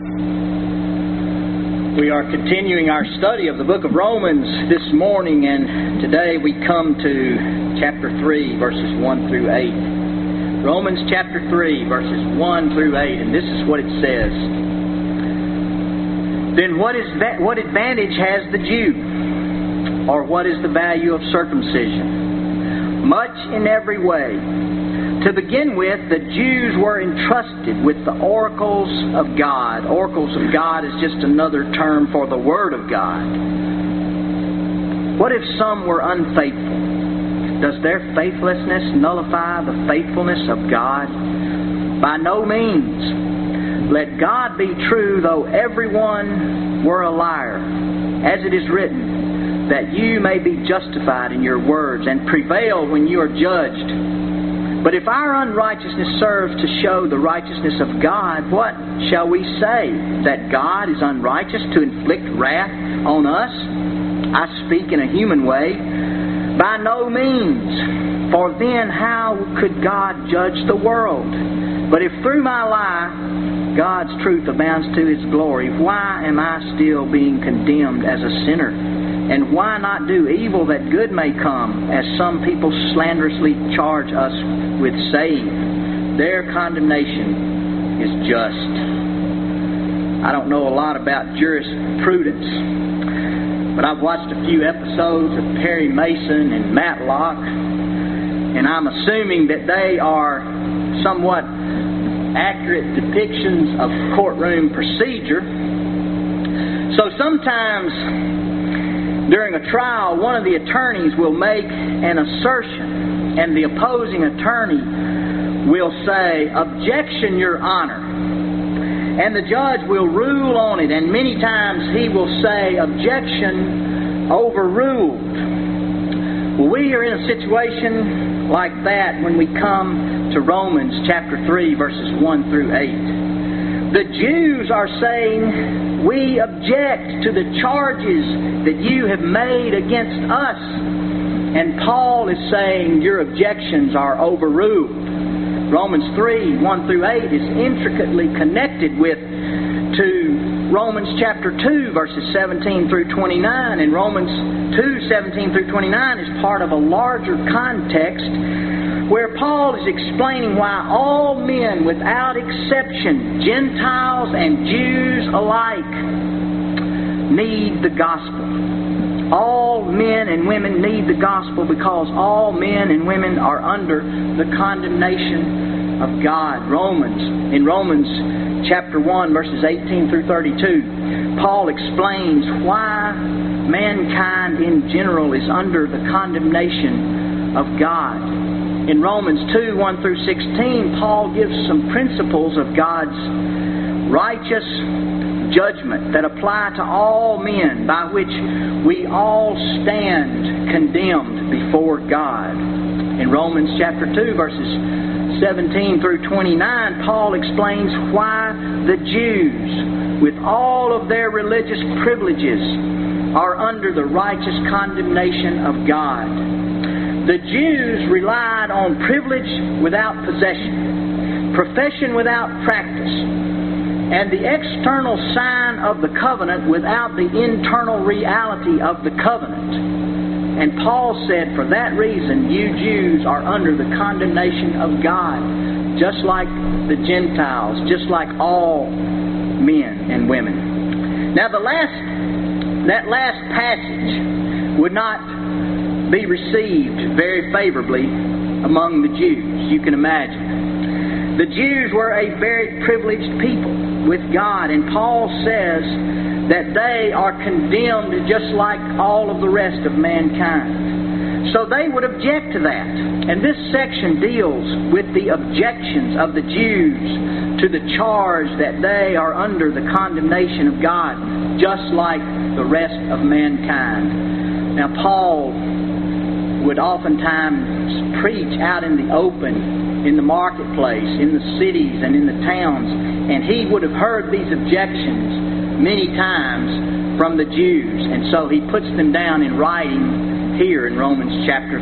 We are continuing our study of the book of Romans this morning, and today we come to chapter 3, verses 1 through 8. Romans chapter 3, verses 1 through 8, and this is what it says. Then what advantage has the Jew? Or what is the value of circumcision? Much in every way. To begin with, the Jews were entrusted with the oracles of God. Oracles of God is just another term for the Word of God. What if some were unfaithful? Does their faithlessness nullify the faithfulness of God? By no means. Let God be true, though everyone were a liar. As it is written, that you may be justified in your words and prevail when you are judged. But if our unrighteousness serves to show the righteousness of God, what shall we say? That God is unrighteous to inflict wrath on us? I speak in a human way. By no means. For then how could God judge the world? But if through my lie God's truth abounds to His glory, why am I still being condemned as a sinner? And why not do evil that good may come, as some people slanderously charge us with saying? Their condemnation is just. I don't know a lot about jurisprudence, but I've watched a few episodes of Perry Mason and Matlock, and I'm assuming that they are somewhat accurate depictions of courtroom procedure. So sometimes during a trial, one of the attorneys will make an assertion, and the opposing attorney will say, "Objection, Your Honor." And the judge will rule on it, and many times he will say, "Objection, overruled." Well, we are in a situation like that when we come to Romans chapter 3, verses 1 through 8. The Jews are saying, "We object to the charges that you have made against us." And Paul is saying, "Your objections are overruled." Romans 3, 1 through 8 is intricately connected to Romans chapter 2, verses 17 through 29. And Romans 2, 17 through 29 is part of a larger context where Paul is explaining why all men without exception, Gentiles and Jews alike, need the gospel. All men and women need the gospel because all men and women are under the condemnation of God. In Romans chapter 1, verses 18 through 32, Paul explains why mankind in general is under the condemnation of God. In Romans 2, 1 through 16, Paul gives some principles of God's righteous judgment that apply to all men, by which we all stand condemned before God. In Romans chapter 2, verses 17 through 29, Paul explains why the Jews, with all of their religious privileges, are under the righteous condemnation of God. The Jews relied on privilege without possession, profession without practice, and the external sign of the covenant without the internal reality of the covenant. And Paul said, for that reason, you Jews are under the condemnation of God, just like the Gentiles, just like all men and women. Now, that last passage would not be received very favorably among the Jews, you can imagine. The Jews were a very privileged people with God, and Paul says that they are condemned just like all of the rest of mankind. So they would object to that. And this section deals with the objections of the Jews to the charge that they are under the condemnation of God, just like the rest of mankind. Now, Paul would oftentimes preach out in the open, in the marketplace, in the cities and in the towns, and he would have heard these objections many times from the Jews, and so he puts them down in writing here in Romans chapter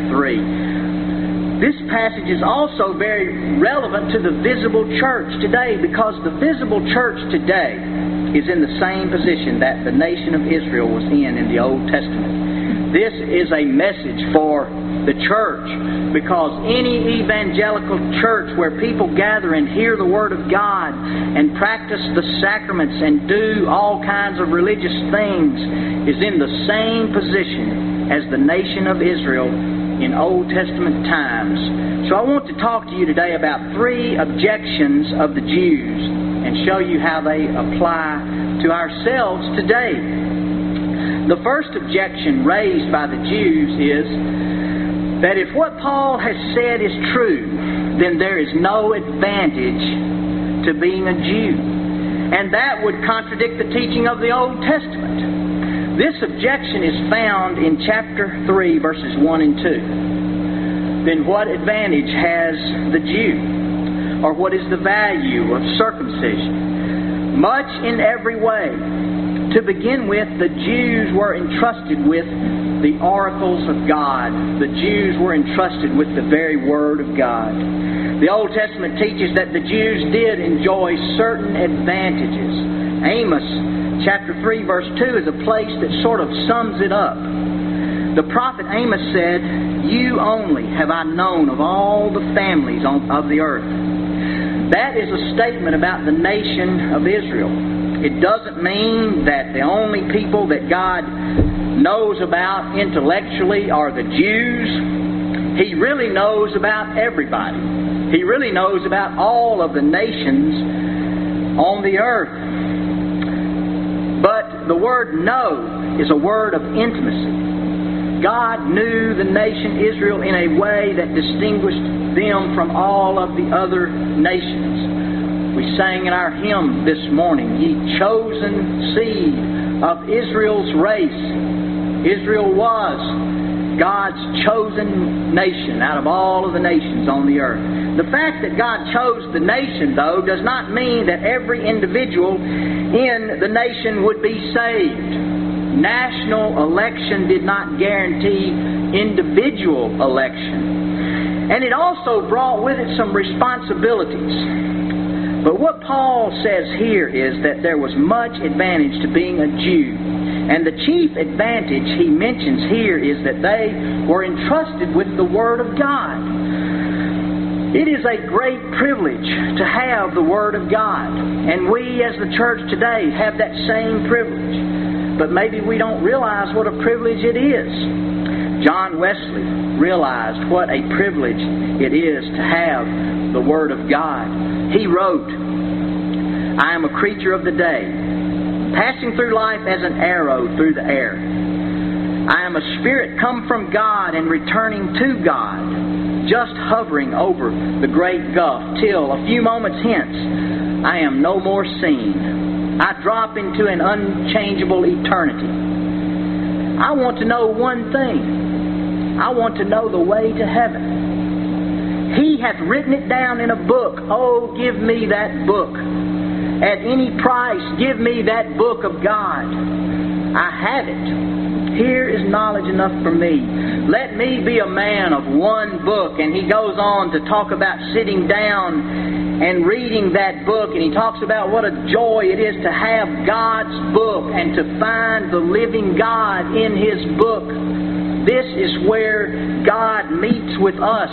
3. This passage is also very relevant to the visible church today, because the visible church today is in the same position that the nation of Israel was in the Old Testament. This is a message for the church, because any evangelical church where people gather and hear the Word of God and practice the sacraments and do all kinds of religious things is in the same position as the nation of Israel in Old Testament times. So I want to talk to you today about 3 objections of the Jews and show you how they apply to ourselves today. The first objection raised by the Jews is that if what Paul has said is true, then there is no advantage to being a Jew. And that would contradict the teaching of the Old Testament. This objection is found in chapter 3, verses 1 and 2. Then what advantage has the Jew? Or what is the value of circumcision? Much in every way. To begin with, the Jews were entrusted with the oracles of God. The Jews were entrusted with the very Word of God. The Old Testament teaches that the Jews did enjoy certain advantages. Amos chapter 3 verse 2 is a place that sort of sums it up. The prophet Amos said, "You only have I known of all the families of the earth." That is a statement about the nation of Israel. It doesn't mean that the only people that God knows about intellectually are the Jews. He really knows about everybody. He really knows about all of the nations on the earth. But the word know is a word of intimacy. God knew the nation Israel in a way that distinguished them from all of the other nations. We sang in our hymn this morning, "Ye chosen seed of Israel's race." Israel was God's chosen nation out of all of the nations on the earth. The fact that God chose the nation, though, does not mean that every individual in the nation would be saved. National election did not guarantee individual election. And it also brought with it some responsibilities. But what Paul says here is that there was much advantage to being a Jew. And the chief advantage he mentions here is that they were entrusted with the Word of God. It is a great privilege to have the Word of God. And we as the church today have that same privilege. But maybe we don't realize what a privilege it is. John Wesley realized what a privilege it is to have the Word of God. He wrote, "I am a creature of the day, passing through life as an arrow through the air. I am a spirit come from God and returning to God, just hovering over the great gulf till, a few moments hence, I am no more seen. I drop into an unchangeable eternity. I want to know one thing. I want to know the way to heaven. He hath written it down in a book. Oh, give me that book. At any price, give me that book of God. I have it. Here is knowledge enough for me. Let me be a man of one book." And he goes on to talk about sitting down and reading that book. And he talks about what a joy it is to have God's book and to find the living God in His book. This is where God meets with us,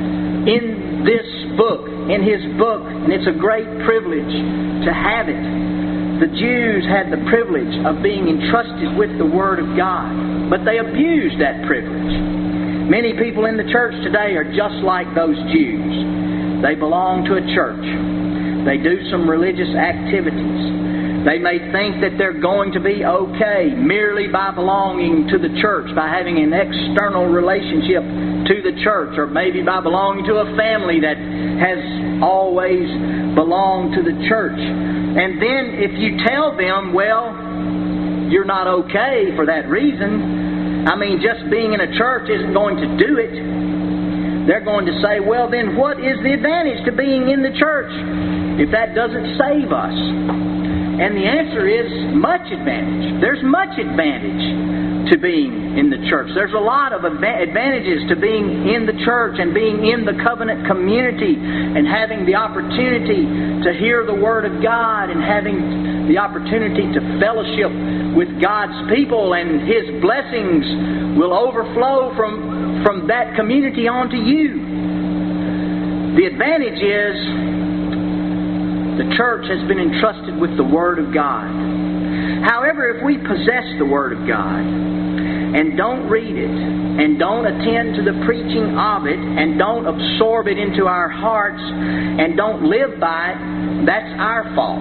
in this book, in His book, and it's a great privilege to have it. The Jews had the privilege of being entrusted with the Word of God, but they abused that privilege. Many people in the church today are just like those Jews. They belong to a church. They do some religious activities. They may think that they're going to be okay merely by belonging to the church, by having an external relationship to the church, or maybe by belonging to a family that has always belonged to the church. And then if you tell them, well, you're not okay for that reason, I mean, just being in a church isn't going to do it, they're going to say, well, then what is the advantage to being in the church if that doesn't save us? And the answer is much advantage. There's much advantage to being in the church. There's a lot of advantages to being in the church and being in the covenant community and having the opportunity to hear the Word of God and having the opportunity to fellowship with God's people, and His blessings will overflow from that community onto you. The advantage is the church has been entrusted with the Word of God. However, if we possess the Word of God and don't read it, and don't attend to the preaching of it, and don't absorb it into our hearts, and don't live by it, that's our fault.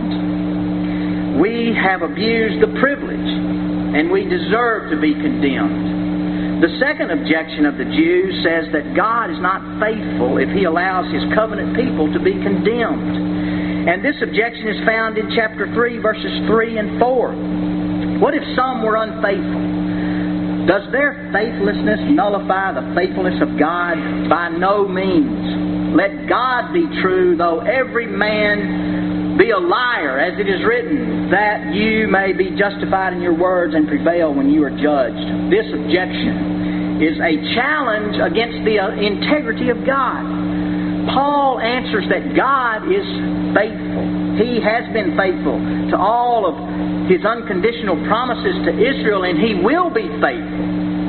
We have abused the privilege, and we deserve to be condemned. The second objection of the Jews says that God is not faithful if He allows His covenant people to be condemned. And this objection is found in chapter 3, verses 3 and 4. What if some were unfaithful? Does their faithlessness nullify the faithfulness of God? By no means. Let God be true, though every man be a liar, as it is written, that you may be justified in your words and prevail when you are judged. This objection is a challenge against the integrity of God. Paul answers that God is faithful. He has been faithful to all of His unconditional promises to Israel, and He will be faithful.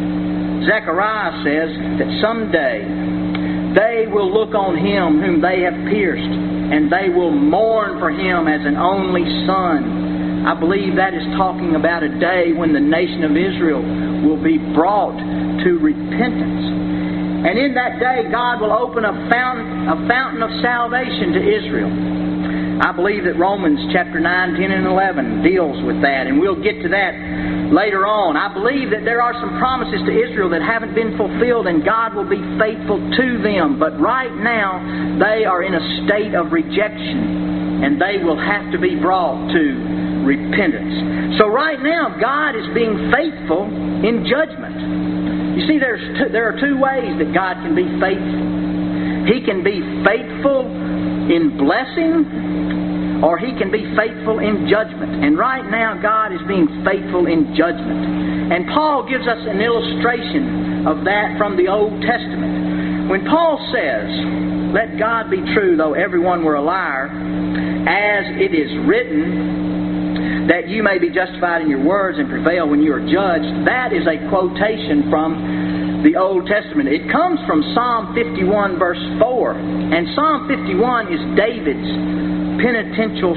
Zechariah says that someday they will look on Him whom they have pierced, and they will mourn for Him as an only son. I believe that is talking about a day when the nation of Israel will be brought to repentance. And in that day, God will open a fountain of salvation to Israel. I believe that Romans chapter 9, 10, and 11 deals with that, and we'll get to that later on. I believe that there are some promises to Israel that haven't been fulfilled, and God will be faithful to them. But right now, they are in a state of rejection, and they will have to be brought to repentance. So right now, God is being faithful in judgment. You see, there are two ways that God can be faithful. He can be faithful in blessing, or He can be faithful in judgment. And right now, God is being faithful in judgment. And Paul gives us an illustration of that from the Old Testament. When Paul says, "Let God be true, though everyone were a liar, as it is written, that you may be justified in your words and prevail when you are judged," that is a quotation from the Old Testament. It comes from Psalm 51, verse 4. And Psalm 51 is David's penitential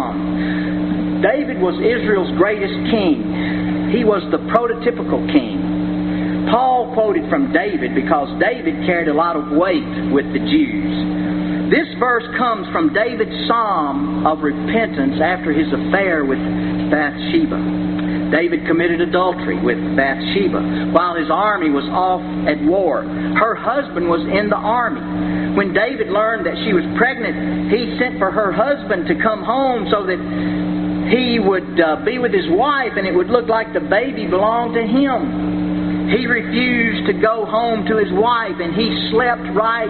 psalm. David was Israel's greatest king. He was the prototypical king. Paul quoted from David because David carried a lot of weight with the Jews. This verse comes from David's psalm of repentance after his affair with Bathsheba. David committed adultery with Bathsheba while his army was off at war. Her husband was in the army. When David learned that she was pregnant, he sent for her husband to come home so that he would be with his wife, and it would look like the baby belonged to him. He refused to go home to his wife, and he slept right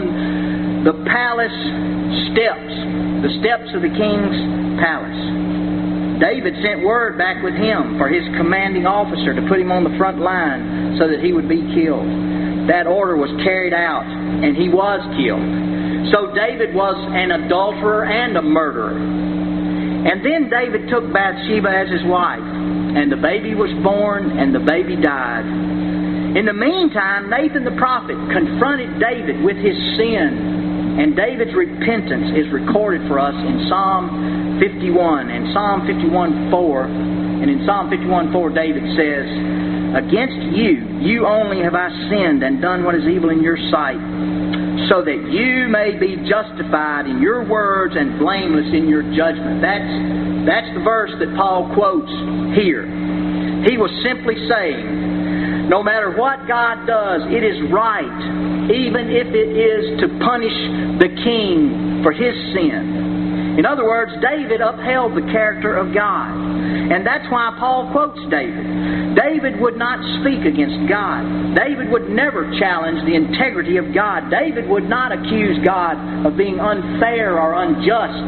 on the palace steps, the steps of the king's palace. David sent word back with him for his commanding officer to put him on the front line so that he would be killed. That order was carried out, and he was killed. So David was an adulterer and a murderer. And then David took Bathsheba as his wife, and the baby was born, and the baby died. In the meantime, Nathan the prophet confronted David with his sin, and David's repentance is recorded for us in Psalm 51 and Psalm 51:4. And in Psalm 51:4, David says, "Against you only have I sinned and done what is evil in your sight, so that you may be justified in your words and blameless in your judgment." That's the verse that Paul quotes here. He was simply saying, no matter what God does, it is right, even if it is to punish the king for his sin. In other words, David upheld the character of God. And that's why Paul quotes David. David would not speak against God. David would never challenge the integrity of God. David would not accuse God of being unfair or unjust.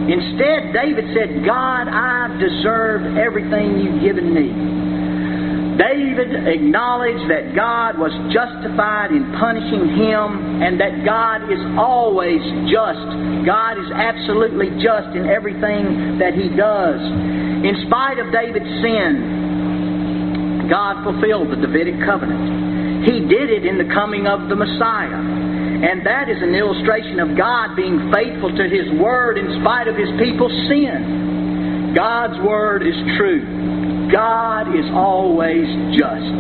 Instead, David said, "God, I've deserved everything you've given me. David acknowledged that God was justified in punishing him and that God is always just. God is absolutely just in everything that He does. In spite of David's sin, God fulfilled the Davidic covenant. He did it in the coming of the Messiah. And that is an illustration of God being faithful to His Word in spite of His people's sin. God's Word is true. God is always just.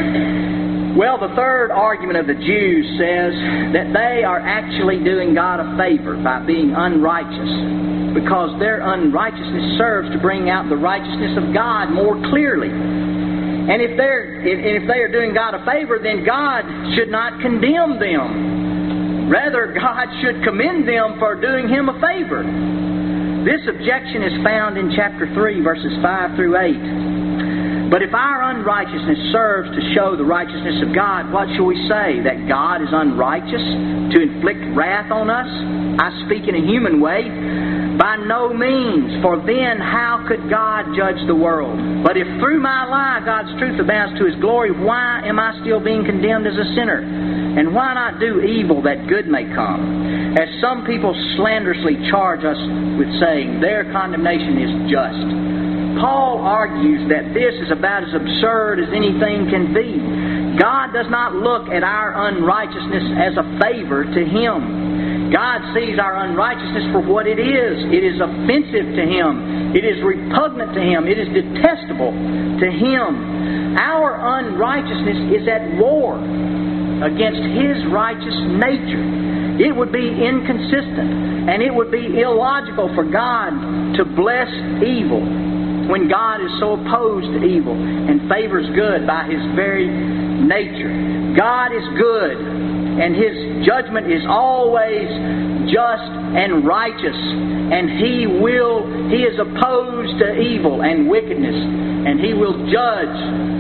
Well, the third argument of the Jews says that they are actually doing God a favor by being unrighteous, because their unrighteousness serves to bring out the righteousness of God more clearly. And if they are doing God a favor, then God should not condemn them. Rather, God should commend them for doing Him a favor. This objection is found in chapter 3, verses 5 through 8. But if our unrighteousness serves to show the righteousness of God, what shall we say? That God is unrighteous to inflict wrath on us? I speak in a human way. By no means, for then how could God judge the world? But if through my lie God's truth abounds to His glory, why am I still being condemned as a sinner? And why not do evil that good may come? As some people slanderously charge us with saying, their condemnation is just. Paul argues that this is about as absurd as anything can be. God does not look at our unrighteousness as a favor to Him. God sees our unrighteousness for what it is. It is offensive to Him. It is repugnant to Him. It is detestable to Him. Our unrighteousness is at war against His righteous nature. It would be inconsistent and it would be illogical for God to bless evil when God is so opposed to evil and favors good by His very nature. God is good, and His judgment is always just and righteous, and He is opposed to evil and wickedness, and He will judge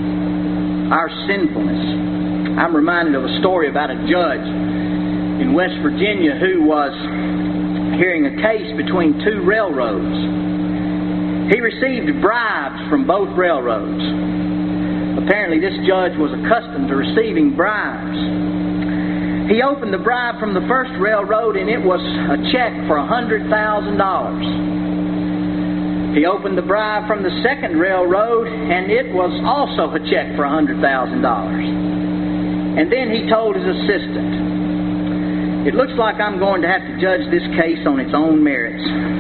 our sinfulness. I'm reminded of a story about a judge in West Virginia who was hearing a case between two railroads. He received bribes from both railroads. Apparently this judge was accustomed to receiving bribes. He opened the bribe from the first railroad and it was a check for $100,000. He opened the bribe from the second railroad and it was also a check for $100,000. And then he told his assistant, "It looks like I'm going to have to judge this case on its own merits."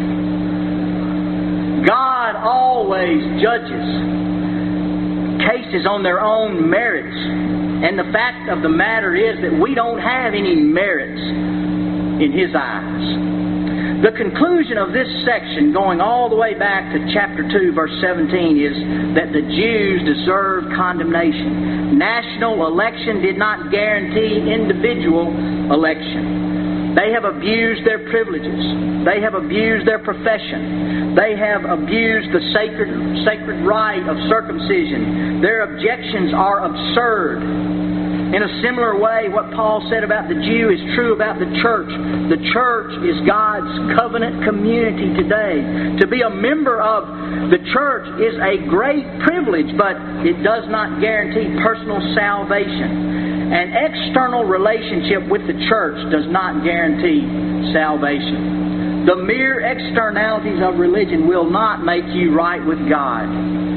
God always judges cases on their own merits. And the fact of the matter is that we don't have any merits in His eyes. The conclusion of this section, going all the way back to chapter 2, verse 17, is that the Jews deserved condemnation. National election did not guarantee individual election. They have abused their privileges. They have abused their profession. They have abused the sacred rite of circumcision. Their objections are absurd. In a similar way, what Paul said about the Jew is true about the church. The church is God's covenant community today. To be a member of the church is a great privilege, but it does not guarantee personal salvation. An external relationship with the church does not guarantee salvation. The mere externalities of religion will not make you right with God.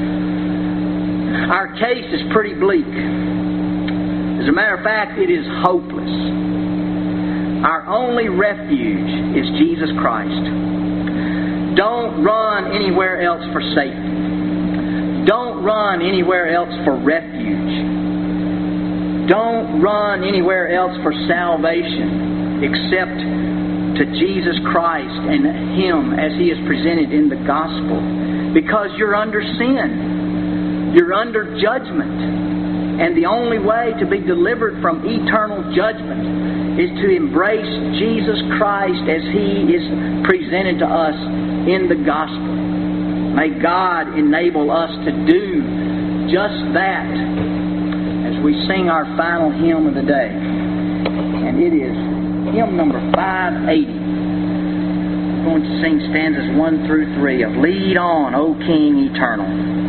Our case is pretty bleak. As a matter of fact, it is hopeless. Our only refuge is Jesus Christ. Don't run anywhere else for safety. Don't run anywhere else for refuge. Don't run anywhere else for salvation except to Jesus Christ and Him as He is presented in the gospel. Because you're under sin. You're under judgment. And the only way to be delivered from eternal judgment is to embrace Jesus Christ as He is presented to us in the gospel. May God enable us to do just that as we sing our final hymn of the day. And it is hymn number 580. We're going to sing stanzas 1 through 3 of Lead On, O King Eternal.